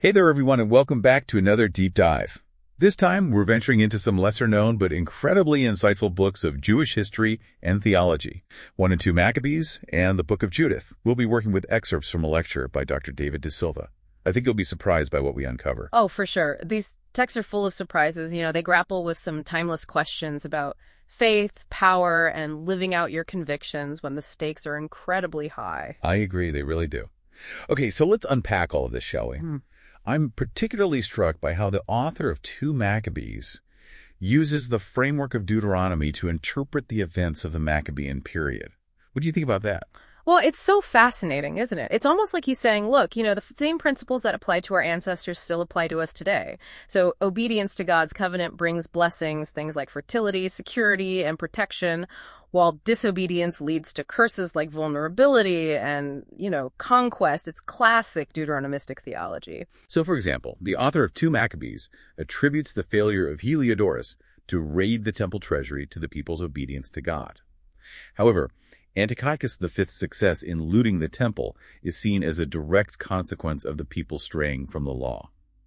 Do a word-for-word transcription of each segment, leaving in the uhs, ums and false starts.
Hey there, everyone, and welcome back to another deep dive. This time, we're venturing into some lesser-known but incredibly insightful books of Jewish history and theology, one and two Maccabees and the Book of Judith. We'll be working with excerpts from a lecture by Doctor David De Silva. I think you'll be surprised by what we uncover. Oh, for sure. These texts are full of surprises. You know, they grapple with some timeless questions about faith, power, and living out your convictions when the stakes are incredibly high. I agree, they really do. Okay, so let's unpack all of this, shall we? Hmm. I'm particularly struck by how the author of two Maccabees uses the framework of Deuteronomy to interpret the events of the Maccabean period. What do you think about that? Well, it's so fascinating, isn't it? It's almost like he's saying, look, you know, the same principles that applied to our ancestors still apply to us today. So obedience to God's covenant brings blessings, things like fertility, security, and protection, while disobedience leads to curses like vulnerability and, you know, conquest. It's classic Deuteronomistic theology. So, for example, the author of two Maccabees attributes the failure of Heliodorus to raid the temple treasury to the people's obedience to God. However, Antiochus the Fifth's success in looting the temple is seen as a direct consequence of the people straying from the law.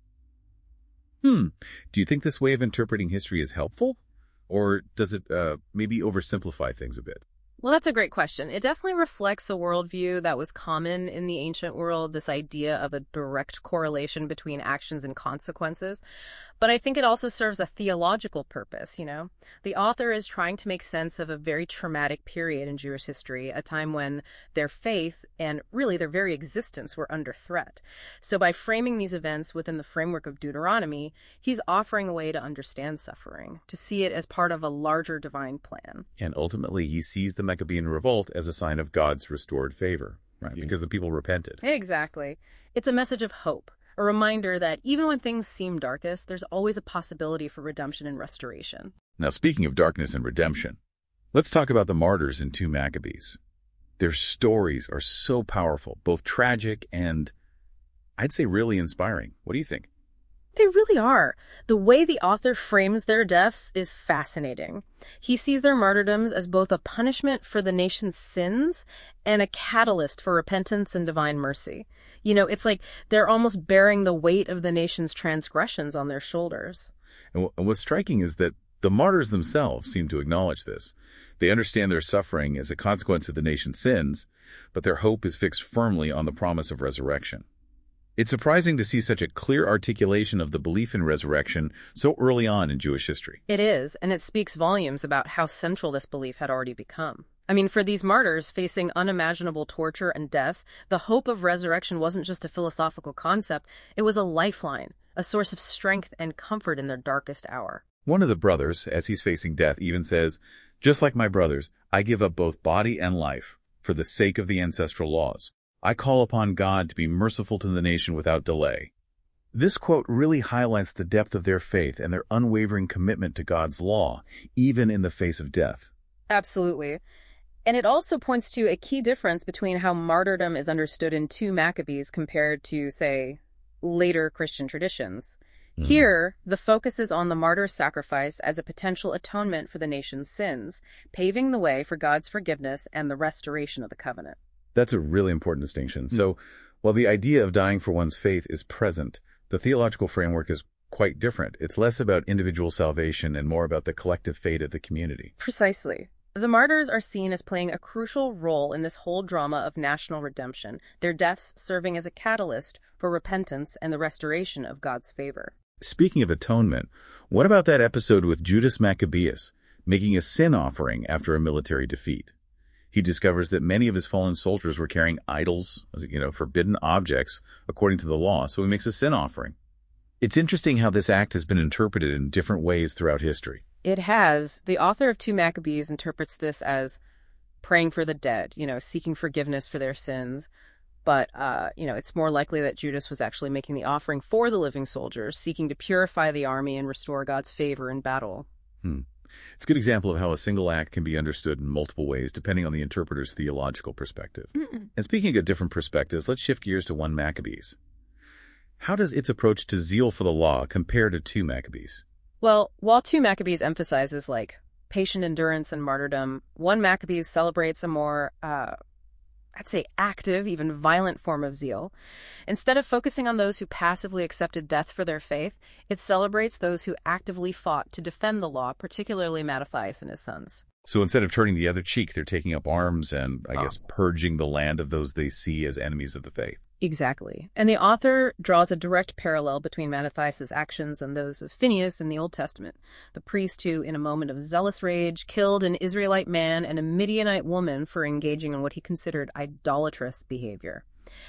Hmm. Do you think this way of interpreting history is helpful? Or does it uh, maybe oversimplify things a bit? Well, that's a great question. It definitely reflects a worldview that was common in the ancient world, this idea of a direct correlation between actions and consequences. But I think it also serves a theological purpose, you know. The author is trying to make sense of a very traumatic period in Jewish history, a time when their faith and really their very existence were under threat. So by framing these events within the framework of Deuteronomy, he's offering a way to understand suffering, to see it as part of a larger divine plan. And ultimately, he sees the Maccabean revolt as a sign of God's restored favor, right? Yeah. Because the people repented. Exactly. It's a message of hope. A reminder that even when things seem darkest, there's always a possibility for redemption and restoration. Now, speaking of darkness and redemption, let's talk about the martyrs in two Maccabees. Their stories are so powerful, both tragic and, I'd say, really inspiring. What do you think? They really are. The way the author frames their deaths is fascinating. He sees their martyrdoms as both a punishment for the nation's sins and a catalyst for repentance and divine mercy. You know, it's like they're almost bearing the weight of the nation's transgressions on their shoulders. And what's striking is that the martyrs themselves seem to acknowledge this. They understand their suffering as a consequence of the nation's sins, but their hope is fixed firmly on the promise of resurrection. It's surprising to see such a clear articulation of the belief in resurrection so early on in Jewish history. It is, and it speaks volumes about how central this belief had already become. I mean, for these martyrs facing unimaginable torture and death, the hope of resurrection wasn't just a philosophical concept, it was a lifeline, a source of strength and comfort in their darkest hour. One of the brothers, as he's facing death, even says, "Just like my brothers, I give up both body and life for the sake of the ancestral laws. I call upon God to be merciful to the nation without delay." This quote really highlights the depth of their faith and their unwavering commitment to God's law, even in the face of death. Absolutely. And it also points to a key difference between how martyrdom is understood in two Maccabees compared to, say, later Christian traditions. Mm. Here, the focus is on the martyr's sacrifice as a potential atonement for the nation's sins, paving the way for God's forgiveness and the restoration of the covenant. That's a really important distinction. So while the idea of dying for one's faith is present, the theological framework is quite different. It's less about individual salvation and more about the collective fate of the community. Precisely. The martyrs are seen as playing a crucial role in this whole drama of national redemption, their deaths serving as a catalyst for repentance and the restoration of God's favor. Speaking of atonement, what about that episode with Judas Maccabeus making a sin offering after a military defeat? He discovers that many of his fallen soldiers were carrying idols, you know, forbidden objects, according to the law, so he makes a sin offering. It's interesting how this act has been interpreted in different ways throughout history. It has. The author of two Maccabees interprets this as praying for the dead, you know, seeking forgiveness for their sins. But, uh, you know, it's more likely that Judas was actually making the offering for the living soldiers, seeking to purify the army and restore God's favor in battle. Hmm. It's a good example of how a single act can be understood in multiple ways, depending on the interpreter's theological perspective. Mm-mm. And speaking of different perspectives, let's shift gears to one Maccabees. How does its approach to zeal for the law compare to two Maccabees? Well, while two Maccabees emphasizes, like, patient endurance and martyrdom, one Maccabees celebrates a more, uh, I'd say active, even violent form of zeal. Instead of focusing on those who passively accepted death for their faith, it celebrates those who actively fought to defend the law, particularly Mattathias and his sons. So instead of turning the other cheek, they're taking up arms and, I Oh. guess, purging the land of those they see as enemies of the faith. Exactly. And the author draws a direct parallel between Mattathias' actions and those of Phinehas in the Old Testament, the priest who, in a moment of zealous rage, killed an Israelite man and a Midianite woman for engaging in what he considered idolatrous behavior.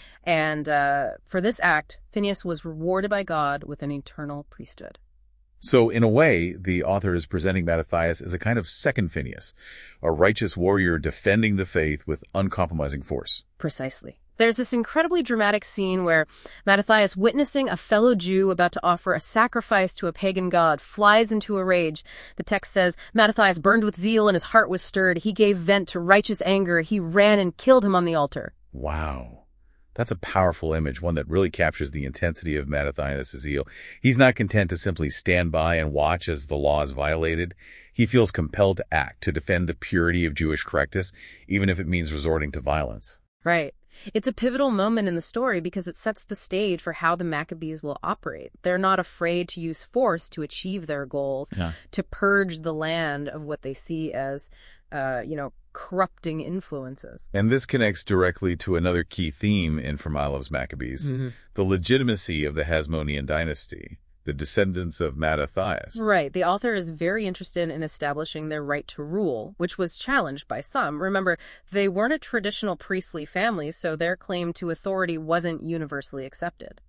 And uh, for this act, Phinehas was rewarded by God with an eternal priesthood. So, in a way, the author is presenting Mattathias as a kind of second Phinehas, a righteous warrior defending the faith with uncompromising force. Precisely. There's this incredibly dramatic scene where Mattathias, witnessing a fellow Jew about to offer a sacrifice to a pagan god, flies into a rage. The text says, Mattathias burned with zeal and his heart was stirred. He gave vent to righteous anger. He ran and killed him on the altar. Wow. That's a powerful image, one that really captures the intensity of Mattathias' zeal. He's not content to simply stand by and watch as the law is violated. He feels compelled to act, to defend the purity of Jewish correctness, even if it means resorting to violence. Right. It's a pivotal moment in the story because it sets the stage for how the Maccabees will operate. They're not afraid to use force to achieve their goals, Yeah. to purge the land of what they see as, uh, you know, corrupting influences. And this connects directly to another key theme in Fermailov's Maccabees, Mm-hmm. the legitimacy of the Hasmonean dynasty, the descendants of Mattathias. Right. The author is very interested in establishing their right to rule, which was challenged by some. Remember, they weren't a traditional priestly family, so their claim to authority wasn't universally accepted.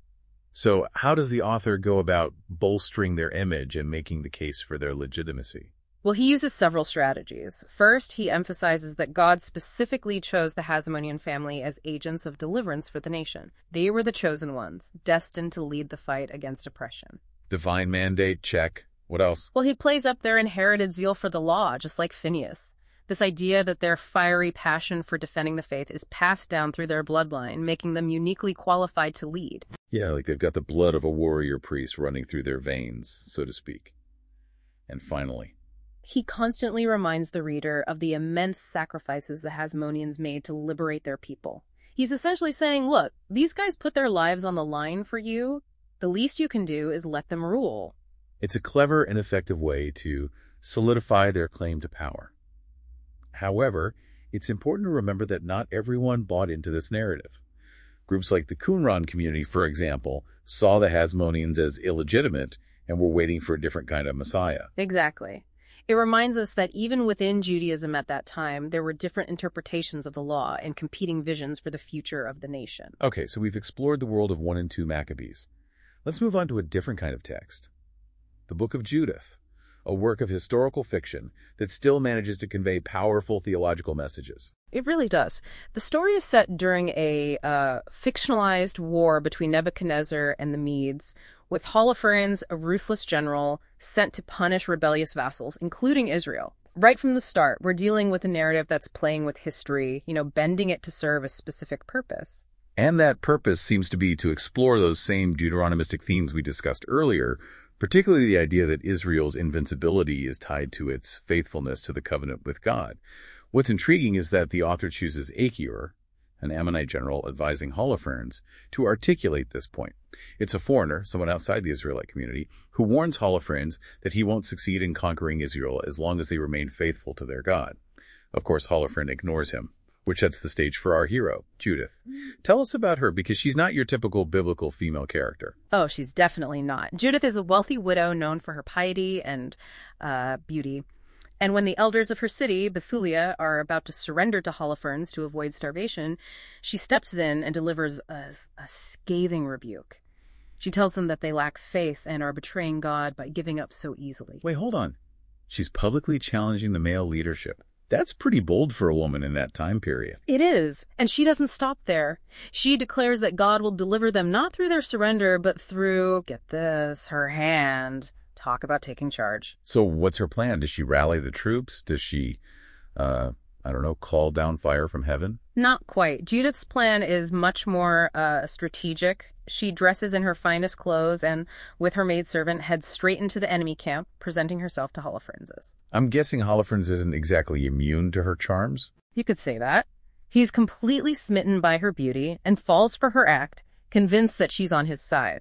So how does the author go about bolstering their image and making the case for their legitimacy? Well, he uses several strategies. First, he emphasizes that God specifically chose the Hasmonean family as agents of deliverance for the nation. They were the chosen ones, destined to lead the fight against oppression. Divine mandate, check. What else? Well, he plays up their inherited zeal for the law, just like Phinehas. This idea that their fiery passion for defending the faith is passed down through their bloodline, making them uniquely qualified to lead. Yeah, like they've got the blood of a warrior priest running through their veins, so to speak. And finally, he constantly reminds the reader of the immense sacrifices the Hasmoneans made to liberate their people. He's essentially saying, look, these guys put their lives on the line for you. The least you can do is let them rule. it's a clever and effective way to solidify their claim to power. However, it's important to remember that not everyone bought into this narrative. Groups like the Qumran community, for example, saw the Hasmoneans as illegitimate and were waiting for a different kind of Messiah. Exactly. It reminds us that even within Judaism at that time, there were different interpretations of the law and competing visions for the future of the nation. Okay, so we've explored the world of one and two Maccabees. Let's move on to a different kind of text. The Book of Judith, a work of historical fiction that still manages to convey powerful theological messages. It really does. The story is set during a uh, fictionalized war between Nebuchadnezzar and the Medes, with Holofernes, a ruthless general, sent to punish rebellious vassals, including Israel. Right from the start, we're dealing with a narrative that's playing with history, you know, bending it to serve a specific purpose. And that purpose seems to be to explore those same Deuteronomistic themes we discussed earlier, particularly the idea that Israel's invincibility is tied to its faithfulness to the covenant with God. What's intriguing is that the author chooses Achior, an Ammonite general advising Holofernes, to articulate this point. It's a foreigner, someone outside the Israelite community, who warns Holofernes that he won't succeed in conquering Israel as long as they remain faithful to their God. Of course, Holofernes ignores him, which sets the stage for our hero, Judith. Tell us about her, because she's not your typical biblical female character. Oh, she's definitely not. Judith is a wealthy widow known for her piety and uh, beauty. And when the elders of her city, Bethulia, are about to surrender to Holofernes to avoid starvation, she steps in and delivers a, a scathing rebuke. She tells them that they lack faith and are betraying God by giving up so easily. Wait, hold on. She's publicly challenging the male leadership. That's pretty bold for a woman in that time period. It is, and she doesn't stop there. She declares that God will deliver them not through their surrender, but through, get this, her hand. Talk about taking charge. So what's her plan? Does she rally the troops? Does she, uh, I don't know, call down fire from heaven? Not quite. Judith's plan is much more uh, strategic. She dresses in her finest clothes and, with her maidservant, heads straight into the enemy camp, presenting herself to Holofernes. I'm guessing Holofernes isn't exactly immune to her charms? You could say that. He's completely smitten by her beauty and falls for her act, convinced that she's on his side.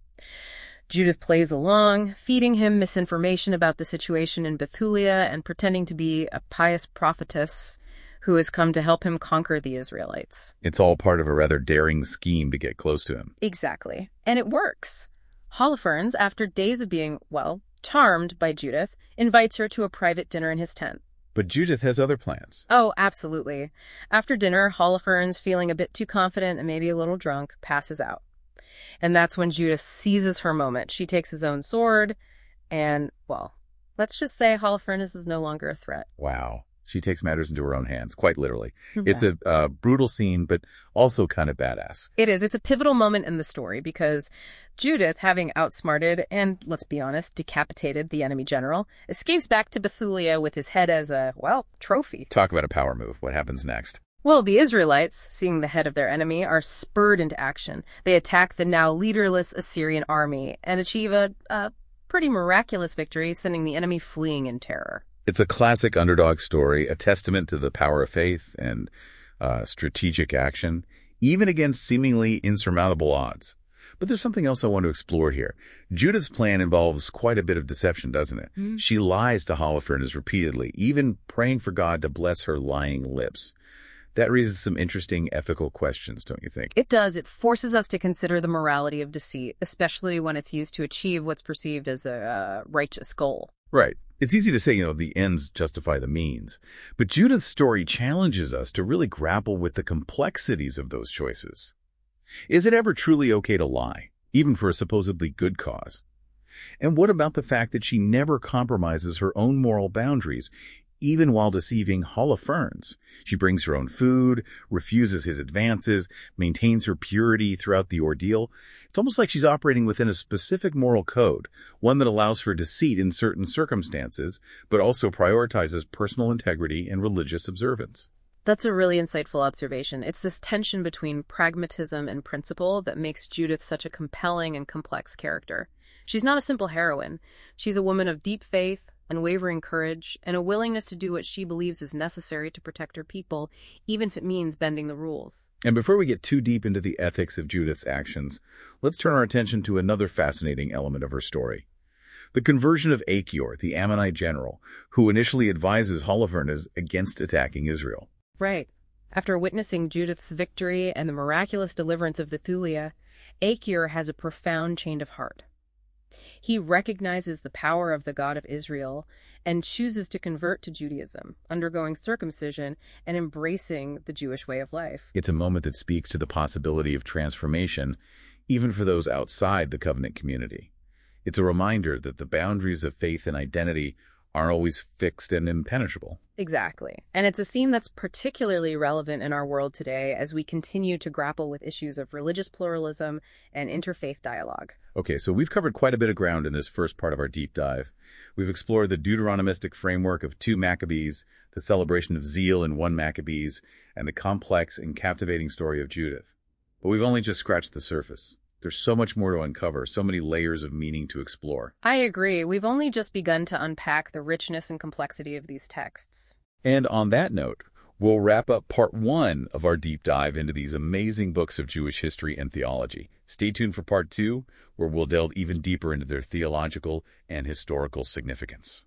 Judith plays along, feeding him misinformation about the situation in Bethulia and pretending to be a pious prophetess who has come to help him conquer the Israelites. It's all part of a rather daring scheme to get close to him. Exactly. And it works. Holofernes, after days of being, well, charmed by Judith, invites her to a private dinner in his tent. But Judith has other plans. Oh, absolutely. After dinner, Holofernes, feeling a bit too confident and maybe a little drunk, passes out. And that's when Judith seizes her moment. She takes his own sword, and, well, let's just say Holofernes is no longer a threat. Wow. She takes matters into her own hands, quite literally. Yeah. It's a uh, brutal scene, but also kind of badass. It is. It's a pivotal moment in the story because Judith, having outsmarted and, let's be honest, decapitated the enemy general, escapes back to Bethulia with his head as a, well, trophy. Talk about a power move. What happens next? Well, the Israelites, seeing the head of their enemy, are spurred into action. They attack the now leaderless Assyrian army and achieve a, a pretty miraculous victory, sending the enemy fleeing in terror. It's a classic underdog story, a testament to the power of faith and uh, strategic action, even against seemingly insurmountable odds. But there's something else I want to explore here. Judith's plan involves quite a bit of deception, doesn't it? Mm. She lies to Holofernes repeatedly, even praying for God to bless her lying lips. That raises some interesting ethical questions, don't you think? It does. It forces us to consider the morality of deceit, especially when it's used to achieve what's perceived as a uh, righteous goal. Right. It's easy to say, you know, the ends justify the means. But Judith's story challenges us to really grapple with the complexities of those choices. Is it ever truly okay to lie, even for a supposedly good cause? And what about the fact that she never compromises her own moral boundaries, even while deceiving Holofernes? She brings her own food, refuses his advances, maintains her purity throughout the ordeal. It's almost like she's operating within a specific moral code, one that allows for deceit in certain circumstances, but also prioritizes personal integrity and religious observance. That's a really insightful observation. It's this tension between pragmatism and principle that makes Judith such a compelling and complex character. She's not a simple heroine. She's a woman of deep faith, unwavering courage, and a willingness to do what she believes is necessary to protect her people, even if it means bending the rules. And before we get too deep into the ethics of Judith's actions, let's turn our attention to another fascinating element of her story. The conversion of Achior, the Ammonite general, who initially advises Holofernes against attacking Israel. Right. After witnessing Judith's victory and the miraculous deliverance of Bethulia, Achior has a profound change of heart. He recognizes the power of the God of Israel and chooses to convert to Judaism, undergoing circumcision and embracing the Jewish way of life. It's a moment that speaks to the possibility of transformation, even for those outside the covenant community. It's a reminder that the boundaries of faith and identity aren't always fixed and impenetrable. Exactly. And it's a theme that's particularly relevant in our world today as we continue to grapple with issues of religious pluralism and interfaith dialogue. Okay, so we've covered quite a bit of ground in this first part of our deep dive. We've explored the Deuteronomistic framework of two Maccabees, the celebration of zeal in one Maccabees, and the complex and captivating story of Judith. But we've only just scratched the surface. There's so much more to uncover, so many layers of meaning to explore. I agree. We've only just begun to unpack the richness and complexity of these texts. And on that note, we'll wrap up part one of our deep dive into these amazing books of Jewish history and theology. Stay tuned for part two, where we'll delve even deeper into their theological and historical significance.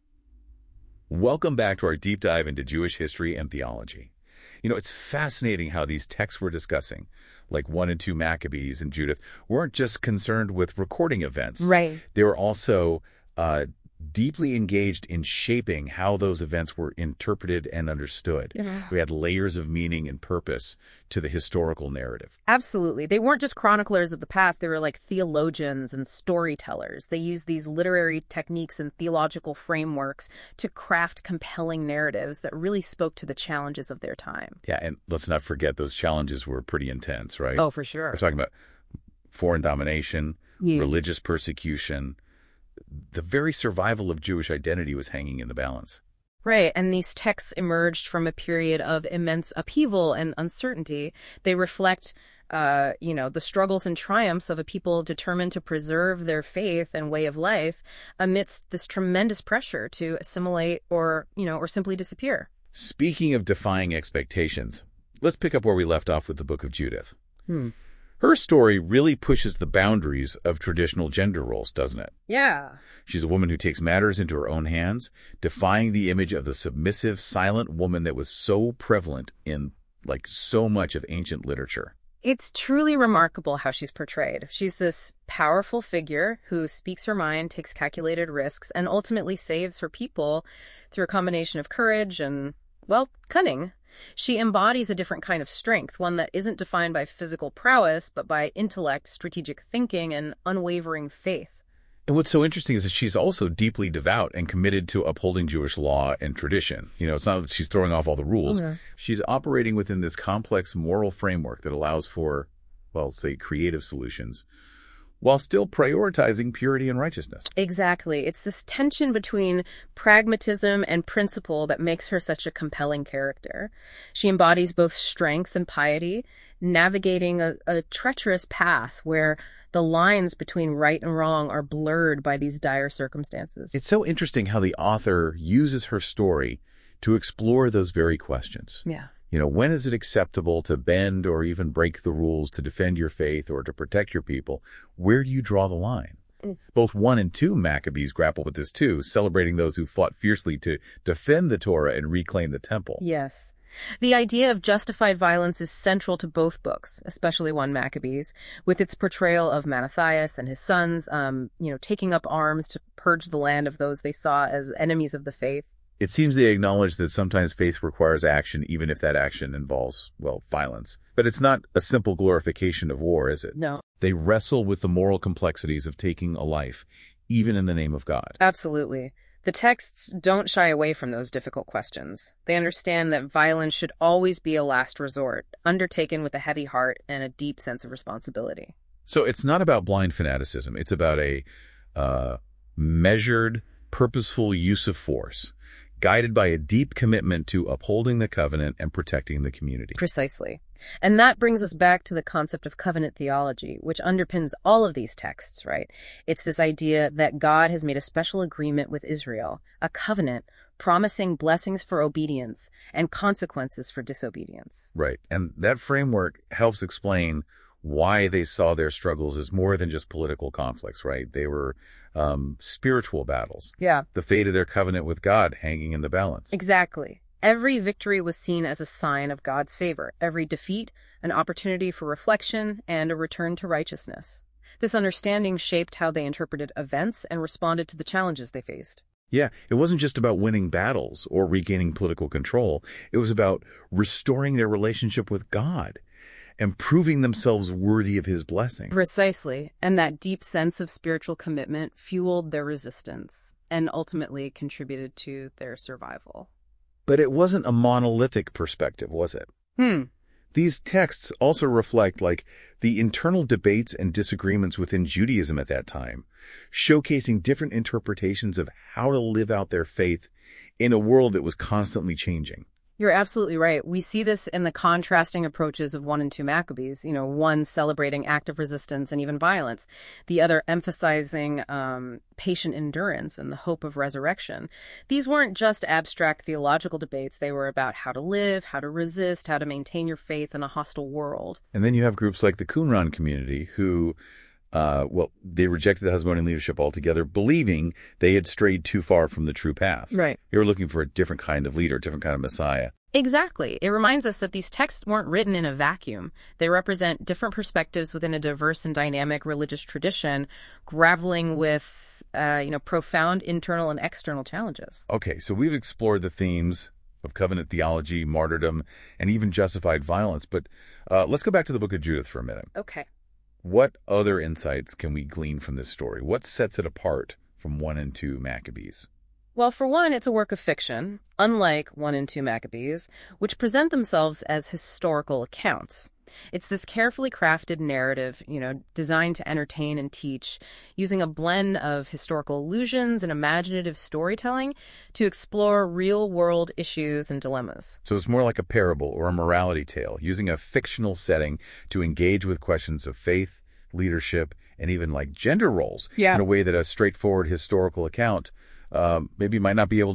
Welcome back to our deep dive into Jewish history and theology. You know, it's fascinating how these texts we're discussing, like one and two Maccabees and Judith, weren't just concerned with recording events. Right. They were also uh, deeply engaged in shaping how those events were interpreted and understood. Yeah. We had layers of meaning and purpose to the historical narrative. Absolutely. They weren't just chroniclers of the past. They were like theologians and storytellers. They used these literary techniques and theological frameworks to craft compelling narratives that really spoke to the challenges of their time. Yeah, and let's not forget those challenges were pretty intense, right? Oh, for sure. We're talking about foreign domination, Yeah. religious persecution. The very survival of Jewish identity was hanging in the balance. Right, and these texts emerged from a period of immense upheaval and uncertainty. They reflect, uh, you know, the struggles and triumphs of a people determined to preserve their faith and way of life amidst this tremendous pressure to assimilate or, you know, or simply disappear. Speaking of defying expectations, let's pick up where we left off with the Book of Judith. Hmm. Her story really pushes the boundaries of traditional gender roles, doesn't it? Yeah. She's a woman who takes matters into her own hands, defying the image of the submissive, silent woman that was so prevalent in, like, so much of ancient literature. It's truly remarkable how she's portrayed. She's this powerful figure who speaks her mind, takes calculated risks, and ultimately saves her people through a combination of courage and, well, cunning. She embodies a different kind of strength, one that isn't defined by physical prowess, but by intellect, strategic thinking, and unwavering faith. And what's so interesting is that she's also deeply devout and committed to upholding Jewish law and tradition. You know, it's not that she's throwing off all the rules. Okay. She's operating within this complex moral framework that allows for, well, say, creative solutions, while still prioritizing purity and righteousness. Exactly. It's this tension between pragmatism and principle that makes her such a compelling character. She embodies both strength and piety, navigating a, a treacherous path where the lines between right and wrong are blurred by these dire circumstances. It's so interesting how the author uses her story to explore those very questions. Yeah. You know, when is it acceptable to bend or even break the rules to defend your faith or to protect your people? Where do you draw the line? Mm. Both one and two Maccabees grapple with this too, celebrating those who fought fiercely to defend the Torah and reclaim the temple. Yes. The idea of justified violence is central to both books, especially one Maccabees, with its portrayal of Mattathias and his sons, um, you know, taking up arms to purge the land of those they saw as enemies of the faith. It seems they acknowledge that sometimes faith requires action, even if that action involves, well, violence. But it's not a simple glorification of war, is it? No. They wrestle with the moral complexities of taking a life, even in the name of God. Absolutely. The texts don't shy away from those difficult questions. They understand that violence should always be a last resort, undertaken with a heavy heart and a deep sense of responsibility. So it's not about blind fanaticism. It's about a uh, measured, purposeful use of force, guided by a deep commitment to upholding the covenant and protecting the community. Precisely. And that brings us back to the concept of covenant theology, which underpins all of these texts, right? It's this idea that God has made a special agreement with Israel, a covenant promising blessings for obedience and consequences for disobedience. Right. And that framework helps explain why they saw their struggles as more than just political conflicts, right? They were um, spiritual battles. Yeah. The fate of their covenant with God hanging in the balance. Exactly. Every victory was seen as a sign of God's favor. Every defeat, an opportunity for reflection and a return to righteousness. This understanding shaped how they interpreted events and responded to the challenges they faced. Yeah, it wasn't just about winning battles or regaining political control. It was about restoring their relationship with God and proving themselves worthy of his blessing. Precisely. And that deep sense of spiritual commitment fueled their resistance and ultimately contributed to their survival. But it wasn't a monolithic perspective, was it? Hmm. These texts also reflect, like, the internal debates and disagreements within Judaism at that time, showcasing different interpretations of how to live out their faith in a world that was constantly changing. You're absolutely right. We see this in the contrasting approaches of one and two Maccabees, you know, one celebrating active resistance and even violence, the other emphasizing um, patient endurance and the hope of resurrection. These weren't just abstract theological debates. They were about how to live, how to resist, how to maintain your faith in a hostile world. And then you have groups like the Qumran community who, uh, well, they rejected the Hasmonean leadership altogether, believing they had strayed too far from the true path. Right. They were looking for a different kind of leader, a different kind of Messiah. Exactly. It reminds us that these texts weren't written in a vacuum. They represent different perspectives within a diverse and dynamic religious tradition, grappling with, uh, you know, profound internal and external challenges. Okay, so we've explored the themes of covenant theology, martyrdom, and even justified violence. But uh, let's go back to the Book of Judith for a minute. Okay. What other insights can we glean from this story? What sets it apart from one and two Maccabees? Well, for one, it's a work of fiction, unlike one and two Maccabees, which present themselves as historical accounts. It's this carefully crafted narrative, you know, designed to entertain and teach, using a blend of historical allusions and imaginative storytelling to explore real-world issues and dilemmas. So it's more like a parable or a morality tale, using a fictional setting to engage with questions of faith, leadership, and even like gender roles Yeah. in a way that a straightforward historical account um, maybe might not be able to do.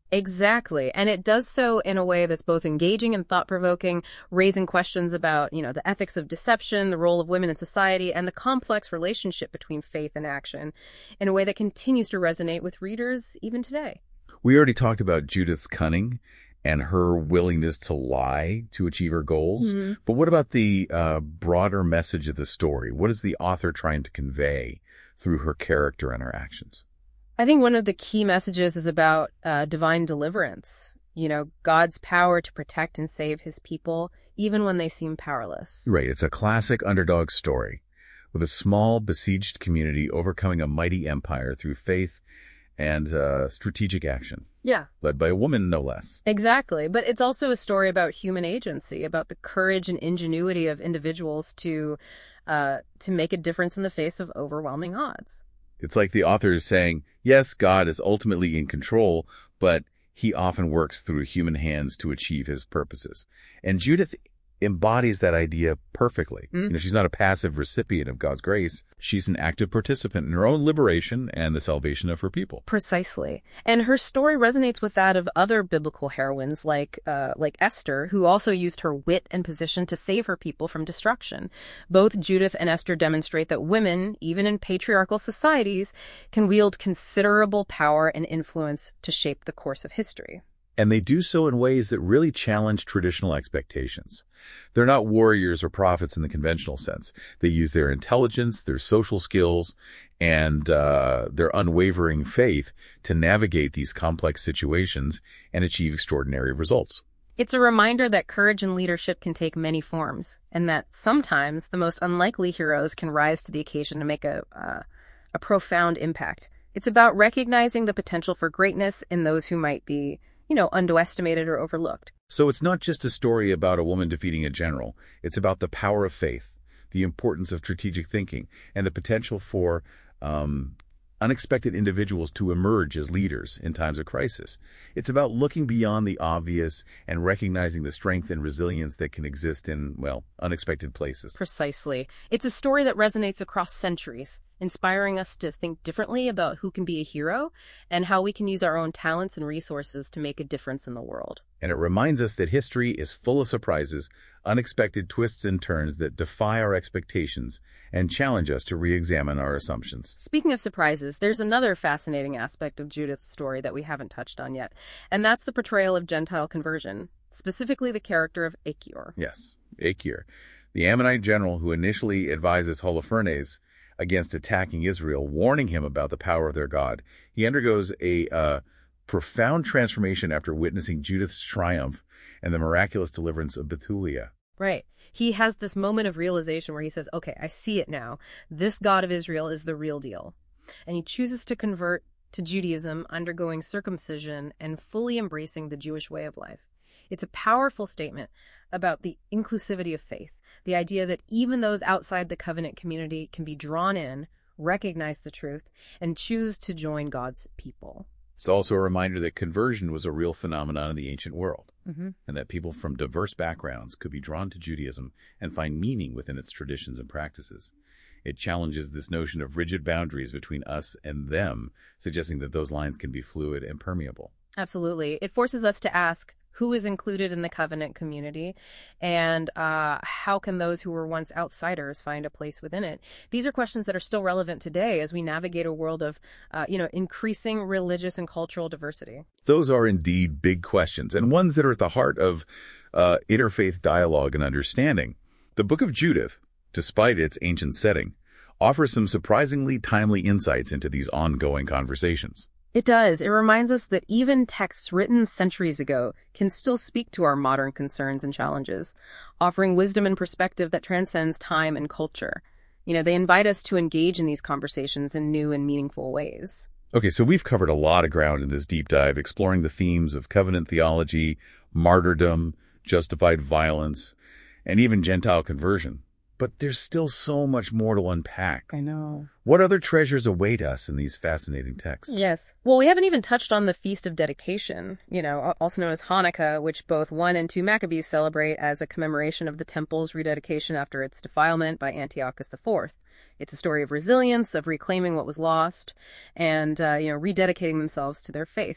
Exactly. And it does so in a way that's both engaging and thought-provoking, raising questions about, you know, the ethics of deception, the role of women in society, and the complex relationship between faith and action in a way that continues to resonate with readers even today. We already talked about Judith's cunning and her willingness to lie to achieve her goals. Mm-hmm. But what about the uh, broader message of the story? What is the author trying to convey through her character and her actions? I think one of the key messages is about uh, divine deliverance. You know, God's power to protect and save his people, even when they seem powerless. Right. It's a classic underdog story with a small besieged community overcoming a mighty empire through faith and uh, strategic action. Yeah. Led by a woman, no less. Exactly. But it's also a story about human agency, about the courage and ingenuity of individuals to uh, to make a difference in the face of overwhelming odds. It's like the author is saying, yes, God is ultimately in control, but he often works through human hands to achieve his purposes. And Judith embodies that idea perfectly. Mm. You know, she's not a passive recipient of God's grace. She's an active participant in her own liberation and the salvation of her people. Precisely. And her story resonates with that of other biblical heroines like uh, like Esther, who also used her wit and position to save her people from destruction. Both Judith and Esther demonstrate that women, even in patriarchal societies, can wield considerable power and influence to shape the course of history. And they do so in ways that really challenge traditional expectations. They're not warriors or prophets in the conventional sense. They use their intelligence, their social skills, and uh, their unwavering faith to navigate these complex situations and achieve extraordinary results. It's a reminder that courage and leadership can take many forms, and that sometimes the most unlikely heroes can rise to the occasion to make a, uh, a profound impact. It's about recognizing the potential for greatness in those who might be, you know, underestimated or overlooked. So it's not just a story about a woman defeating a general. It's about the power of faith, the importance of strategic thinking, and the potential for um, unexpected individuals to emerge as leaders in times of crisis. It's about looking beyond the obvious and recognizing the strength and resilience that can exist in, well, unexpected places. Precisely. It's a story that resonates across centuries, inspiring us to think differently about who can be a hero and how we can use our own talents and resources to make a difference in the world. And it reminds us that history is full of surprises, unexpected twists and turns that defy our expectations and challenge us to re-examine our assumptions. Speaking of surprises, there's another fascinating aspect of Judith's story that we haven't touched on yet, and that's the portrayal of Gentile conversion, specifically the character of Achior. Yes, Achior, the Ammonite general who initially advises Holofernes against attacking Israel, warning him about the power of their God. He undergoes a uh, profound transformation after witnessing Judith's triumph and the miraculous deliverance of Bethulia. Right. He has this moment of realization where he says, okay, I see it now. This God of Israel is the real deal. And he chooses to convert to Judaism, undergoing circumcision and fully embracing the Jewish way of life. It's a powerful statement about the inclusivity of faith, the idea that even those outside the covenant community can be drawn in, recognize the truth, and choose to join God's people. It's also a reminder that conversion was a real phenomenon in the ancient world, mm-hmm. and that people from diverse backgrounds could be drawn to Judaism and find meaning within its traditions and practices. It challenges this notion of rigid boundaries between us and them, suggesting that those lines can be fluid and permeable. Absolutely. It forces us to ask, who is included in the covenant community, and uh, how can those who were once outsiders find a place within it? These are questions that are still relevant today as we navigate a world of, uh, you know, increasing religious and cultural diversity. Those are indeed big questions, and ones that are at the heart of uh, interfaith dialogue and understanding. The Book of Judith, despite its ancient setting, offers some surprisingly timely insights into these ongoing conversations. It does. It reminds us that even texts written centuries ago can still speak to our modern concerns and challenges, offering wisdom and perspective that transcends time and culture. You know, they invite us to engage in these conversations in new and meaningful ways. Okay, so we've covered a lot of ground in this deep dive, exploring the themes of covenant theology, martyrdom, justified violence, and even Gentile conversion. But there's still so much more to unpack. I know. What other treasures await us in these fascinating texts? Yes. Well, we haven't even touched on the Feast of Dedication, you know, also known as Hanukkah, which both one and two Maccabees celebrate as a commemoration of the temple's rededication after its defilement by Antiochus the Fourth. It's a story of resilience, of reclaiming what was lost, and, uh, you know, rededicating themselves to their faith.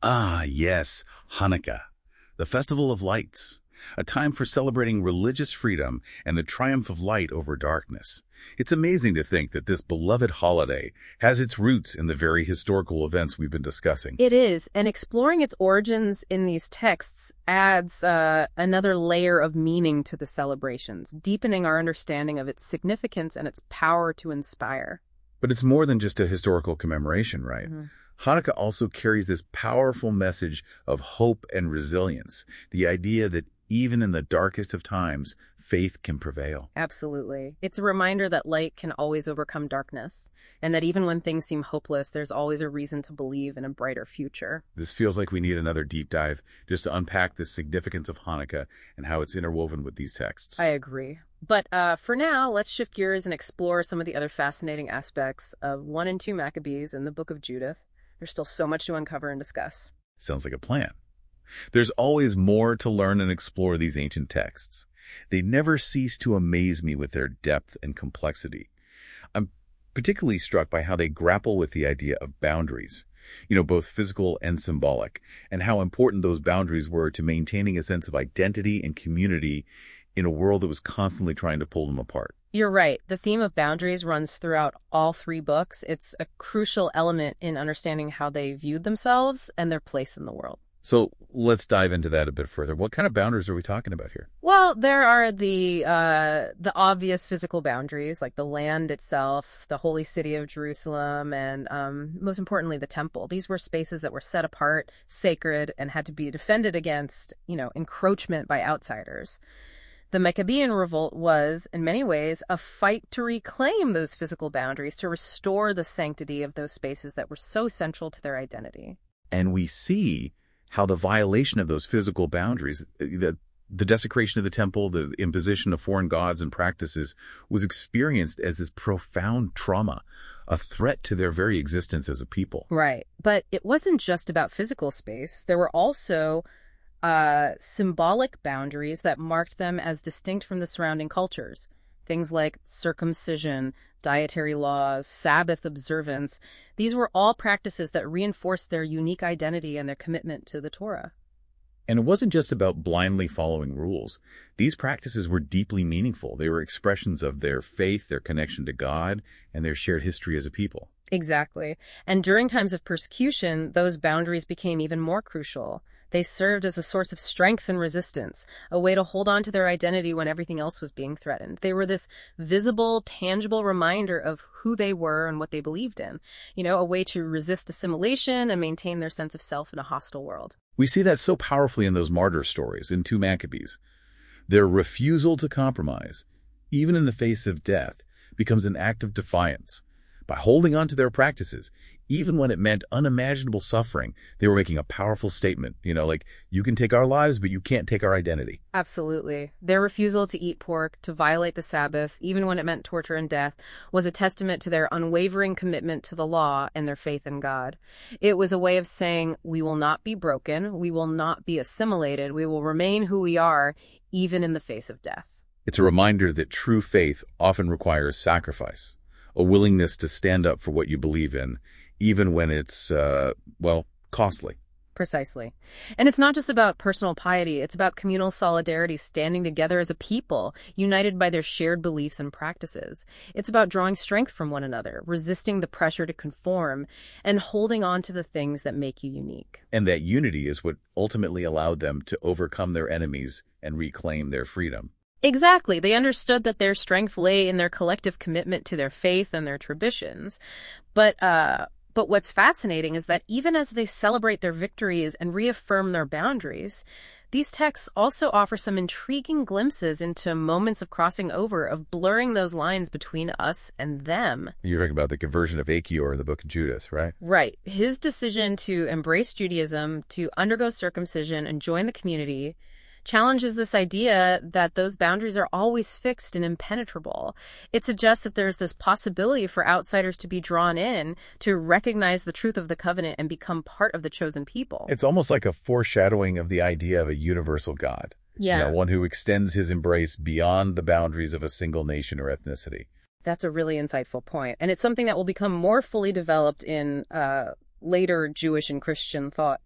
Ah, yes, Hanukkah, the Festival of Lights, a time for celebrating religious freedom and the triumph of light over darkness. It's amazing to think that this beloved holiday has its roots in the very historical events we've been discussing. It is, and exploring its origins in these texts adds uh, another layer of meaning to the celebrations, deepening our understanding of its significance and its power to inspire. But it's more than just a historical commemoration, right? Mm-hmm. Hanukkah also carries this powerful message of hope and resilience, the idea that even in the darkest of times, faith can prevail. Absolutely. It's a reminder that light can always overcome darkness, and that even when things seem hopeless, there's always a reason to believe in a brighter future. This feels like we need another deep dive just to unpack the significance of Hanukkah and how it's interwoven with these texts. I agree. But uh, for now, let's shift gears and explore some of the other fascinating aspects of one and two Maccabees in the Book of Judith. There's still so much to uncover and discuss. Sounds like a plan. There's always more to learn and explore these ancient texts. They never cease to amaze me with their depth and complexity. I'm particularly struck by how they grapple with the idea of boundaries, you know, both physical and symbolic, and how important those boundaries were to maintaining a sense of identity and community in a world that was constantly trying to pull them apart. You're right. The theme of boundaries runs throughout all three books. It's a crucial element in understanding how they viewed themselves and their place in the world. So let's dive into that a bit further. What kind of boundaries are we talking about here? Well, there are the uh, the obvious physical boundaries, like the land itself, the holy city of Jerusalem, and um, most importantly, the temple. These were spaces that were set apart, sacred, and had to be defended against, you know, encroachment by outsiders. The Maccabean revolt was, in many ways, a fight to reclaim those physical boundaries, to restore the sanctity of those spaces that were so central to their identity. And we see how the violation of those physical boundaries, the, the desecration of the temple, the imposition of foreign gods and practices, was experienced as this profound trauma, a threat to their very existence as a people. Right. But it wasn't just about physical space. There were also uh, symbolic boundaries that marked them as distinct from the surrounding cultures. Things like circumcision, dietary laws, Sabbath observance. These were all practices that reinforced their unique identity and their commitment to the Torah. And it wasn't just about blindly following rules. These practices were deeply meaningful. They were expressions of their faith, their connection to God, and their shared history as a people. Exactly. And during times of persecution, those boundaries became even more crucial. They served as a source of strength and resistance, a way to hold on to their identity when everything else was being threatened. They were this visible, tangible reminder of who they were and what they believed in. You know, a way to resist assimilation and maintain their sense of self in a hostile world. We see that so powerfully in those martyr stories in two Maccabees. Their refusal to compromise, even in the face of death, becomes an act of defiance. By holding on to their practices, even when it meant unimaginable suffering, they were making a powerful statement, you know, like, you can take our lives, but you can't take our identity. Absolutely. Their refusal to eat pork, to violate the Sabbath, even when it meant torture and death, was a testament to their unwavering commitment to the law and their faith in God. It was a way of saying, we will not be broken, we will not be assimilated, we will remain who we are, even in the face of death. It's a reminder that true faith often requires sacrifice, a willingness to stand up for what you believe in, even when it's, uh, well, costly. Precisely. And it's not just about personal piety. It's about communal solidarity, standing together as a people, united by their shared beliefs and practices. It's about drawing strength from one another, resisting the pressure to conform, and holding on to the things that make you unique. And that unity is what ultimately allowed them to overcome their enemies and reclaim their freedom. Exactly. They understood that their strength lay in their collective commitment to their faith and their traditions. But, uh, But what's fascinating is that even as they celebrate their victories and reaffirm their boundaries, these texts also offer some intriguing glimpses into moments of crossing over, of blurring those lines between us and them. You're talking about the conversion of Achior in the Book of Judith, right? Right. His decision to embrace Judaism, to undergo circumcision and join the community, challenges this idea that those boundaries are always fixed and impenetrable. It suggests that there's this possibility for outsiders to be drawn in, to recognize the truth of the covenant and become part of the chosen people. It's almost like a foreshadowing of the idea of a universal God. Yeah. You know, one who extends his embrace beyond the boundaries of a single nation or ethnicity. That's a really insightful point. And it's something that will become more fully developed in uh, later Jewish and Christian thought.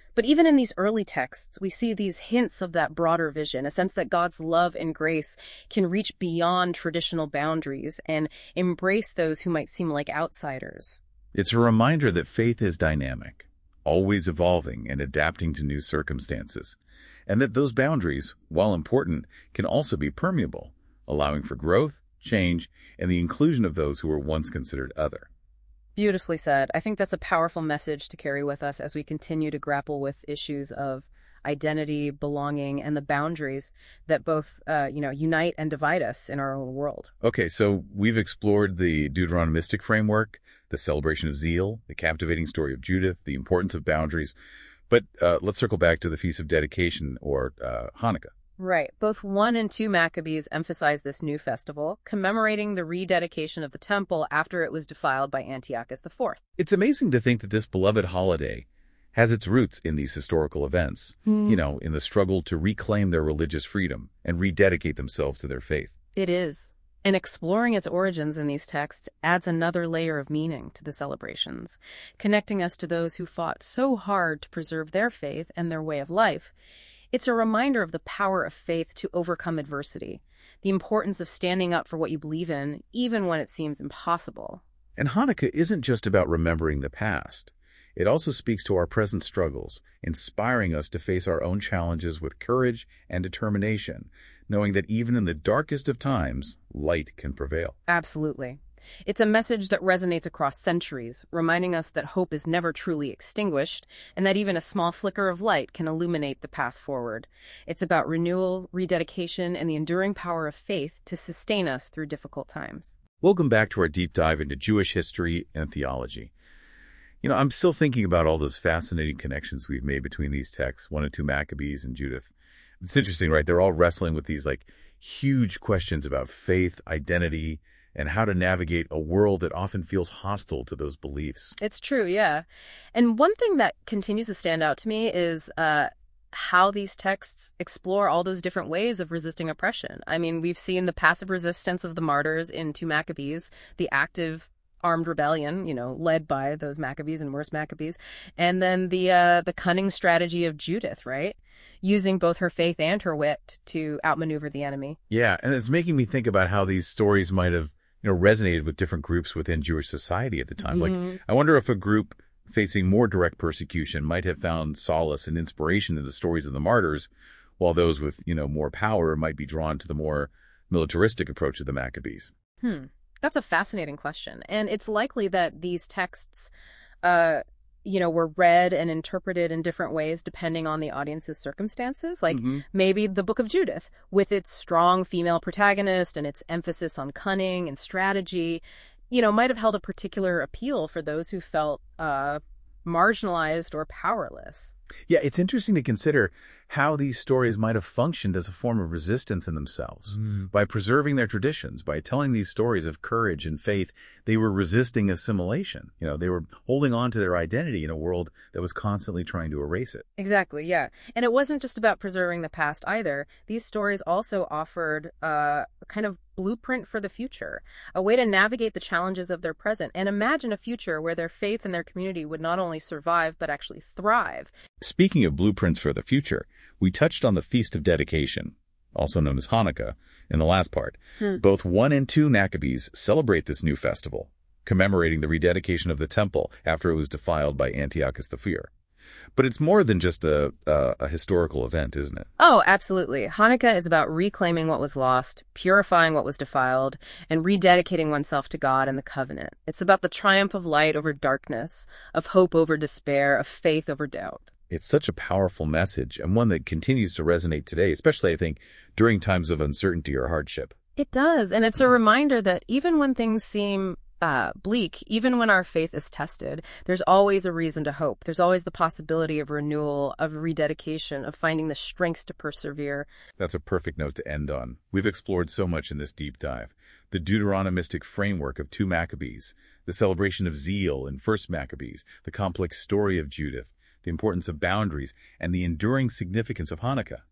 But even in these early texts, we see these hints of that broader vision, a sense that God's love and grace can reach beyond traditional boundaries and embrace those who might seem like outsiders. It's a reminder that faith is dynamic, always evolving and adapting to new circumstances, and that those boundaries, while important, can also be permeable, allowing for growth, change, and the inclusion of those who were once considered other. Beautifully said. I think that's a powerful message to carry with us as we continue to grapple with issues of identity, belonging, and the boundaries that both, uh, you know, unite and divide us in our own world. Okay, so we've explored the Deuteronomistic framework, the celebration of zeal, the captivating story of Judith, the importance of boundaries. But uh, let's circle back to the Feast of Dedication, or uh, Hanukkah. Right. Both one and two Maccabees emphasize this new festival, commemorating the rededication of the temple after it was defiled by Antiochus the Fourth. It's amazing to think that this beloved holiday has its roots in these historical events, mm. you know, in the struggle to reclaim their religious freedom and rededicate themselves to their faith. It is. And exploring its origins in these texts adds another layer of meaning to the celebrations, connecting us to those who fought so hard to preserve their faith and their way of life. It's a reminder of the power of faith to overcome adversity, the importance of standing up for what you believe in, even when it seems impossible. And Hanukkah isn't just about remembering the past. It also speaks to our present struggles, inspiring us to face our own challenges with courage and determination, knowing that even in the darkest of times, light can prevail. Absolutely. It's a message that resonates across centuries, reminding us that hope is never truly extinguished, and that even a small flicker of light can illuminate the path forward. It's about renewal, rededication, and the enduring power of faith to sustain us through difficult times. Welcome back to our deep dive into Jewish history and theology. You know, I'm still thinking about all those fascinating connections we've made between these texts, one and two Maccabees and Judith. It's interesting, right? They're all wrestling with these, like, huge questions about faith, identity, and how to navigate a world that often feels hostile to those beliefs. It's true, yeah. And one thing that continues to stand out to me is uh, how these texts explore all those different ways of resisting oppression. I mean, we've seen the passive resistance of the martyrs in two Maccabees, the active armed rebellion, you know, led by those Maccabees and worse Maccabees, and then the uh, the cunning strategy of Judith, right? Using both her faith and her wit to outmaneuver the enemy. Yeah, and it's making me think about how these stories might have, you know, resonated with different groups within Jewish society at the time. Mm-hmm. Like, I wonder if a group facing more direct persecution might have found solace and inspiration in the stories of the martyrs, while those with, you know, more power might be drawn to the more militaristic approach of the Maccabees. Hmm. That's a fascinating question. And it's likely that these texts, uh, you know, were read and interpreted in different ways depending on the audience's circumstances. Like mm-hmm. maybe the Book of Judith, with its strong female protagonist and its emphasis on cunning and strategy, you know, might have held a particular appeal for those who felt uh, marginalized or powerless. Yeah, it's interesting to consider how these stories might have functioned as a form of resistance in themselves. Mm. By preserving their traditions, by telling these stories of courage and faith, they were resisting assimilation. You know, they were holding on to their identity in a world that was constantly trying to erase it. Exactly, yeah. And it wasn't just about preserving the past either. These stories also offered uh, a kind of blueprint for the future, a way to navigate the challenges of their present and imagine a future where their faith and their community would not only survive, but actually thrive. Speaking of blueprints for the future, we touched on the Feast of Dedication, also known as Hanukkah, in the last part. Hmm. Both one and two Maccabees celebrate this new festival, commemorating the rededication of the temple after it was defiled by Antiochus the Fourth. But it's more than just a, a, a historical event, isn't it? Oh, absolutely. Hanukkah is about reclaiming what was lost, purifying what was defiled, and rededicating oneself to God and the covenant. It's about the triumph of light over darkness, of hope over despair, of faith over doubt. It's such a powerful message, and one that continues to resonate today, especially, I think, during times of uncertainty or hardship. It does, and it's a reminder that even when things seem uh, bleak, even when our faith is tested, there's always a reason to hope. There's always the possibility of renewal, of rededication, of finding the strength to persevere. That's a perfect note to end on. We've explored so much in this deep dive. The Deuteronomistic framework of two Maccabees, the celebration of zeal in First Maccabees, the complex story of Judith, the importance of boundaries, and the enduring significance of Hanukkah.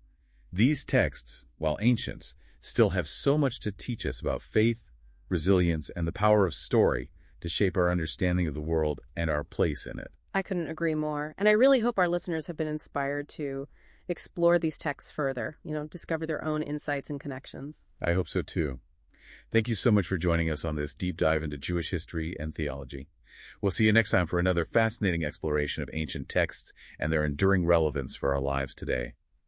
These texts, while ancient, still have so much to teach us about faith, resilience, and the power of story to shape our understanding of the world and our place in it. I couldn't agree more. And I really hope our listeners have been inspired to explore these texts further, you know, discover their own insights and connections. I hope so too. Thank you so much for joining us on this deep dive into Jewish history and theology. We'll see you next time for another fascinating exploration of ancient texts and their enduring relevance for our lives today.